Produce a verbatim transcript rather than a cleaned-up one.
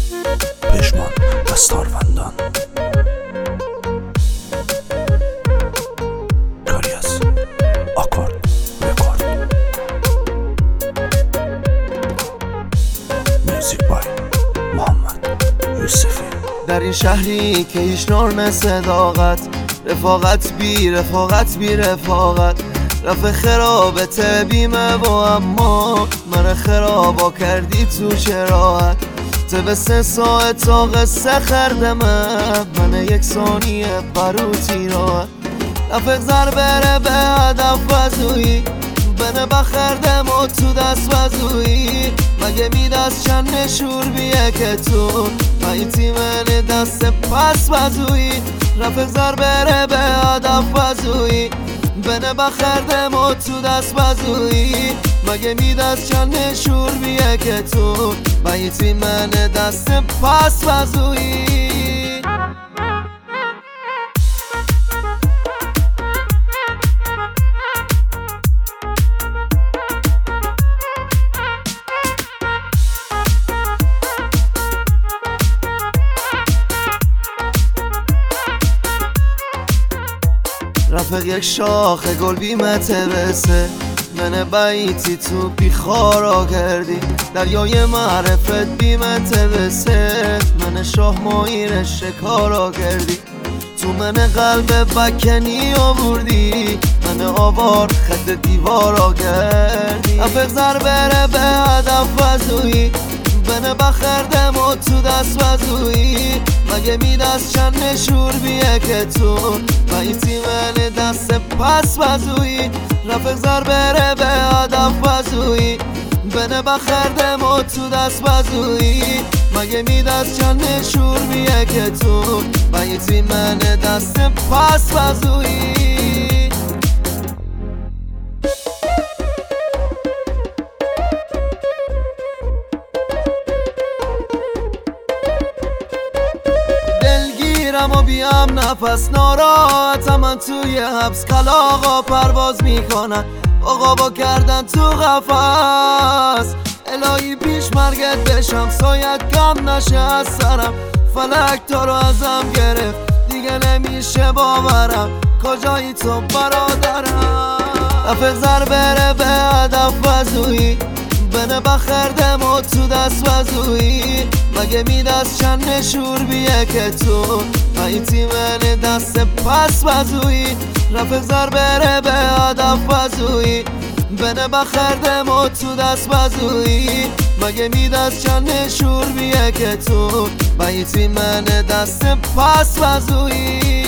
پشمان دستاروندان کاری از آکورد رکورد میوزیک بای محمد یوسفی. در این شهری که هیچ نور نه صداقت، رفاقت بی رفاقت بی رفاقت، رفع خرابته بیمه و اما من خرابا کردی تو چراحت. تو سه ساعت تا قصه خردمه من یک ثانیه بروتی راحت. رفق زر بره به هدف وزویی بنه بخردم و تو دست وزویی مگه می دست چند نشور بیه که تو مایتی من دست پس وزویی. رفق زر بره به هدف وزویی بنه بخردم و تو دست وزویی مگه می دست چند نشور بیه که تو مایتی من دست پس وزویی. رفق یک شاخه گل بیمته بسه من بایتی تو بیخارا کردی دریای معرفت بیمته بسه من شاه مایر شکارا کردی تو من قلب بکنی آوردی من آوار خط دیوارا کردی. رفق زر بره به هدف وزویی بنه بخردم و تو دست وزویی مگه می دست چند نشور بیه که تو بایتی من دست پس وزویی. رفق زر بره به هدف وزویی بنه بخردم و تو دست وزویی مگه می دست چند نشور بیه که تو بایتی من دست پس وزویی. و بیام نفس ناراحتم من توی حبس کلاغا پرواز میکنن عقابا کردن تو قفس. الهی پیش مرگت بشم سایت کم نشه از سرم فلک تا رو ازم گرفت دیگه نمیشه باورم کجایی تو برادرم. رفق زر بره به هدف وزویی بنه بخردم و تو دست وزویی مگه می دست چند نشور بیه که تو مایتی من دست پس وزویی. رفق زر بره به هدف وزویی بنه بخردم و تو دست وزویی مگه می دست چند نشور بیه که تو مایتی من دست پس وزویی.